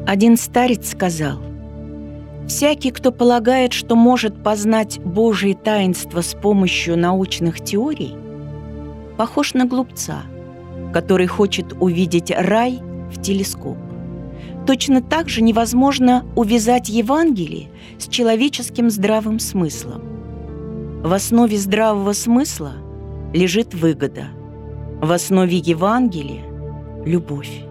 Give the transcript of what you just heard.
Один старец сказал: «Всякий, кто полагает, что может познать Божие таинство с помощью научных теорий, похож на глупца, который хочет увидеть рай в телескоп». Точно так же невозможно увязать Евангелие с человеческим здравым смыслом. В основе здравого смысла лежит выгода, в основе Евангелия – любовь.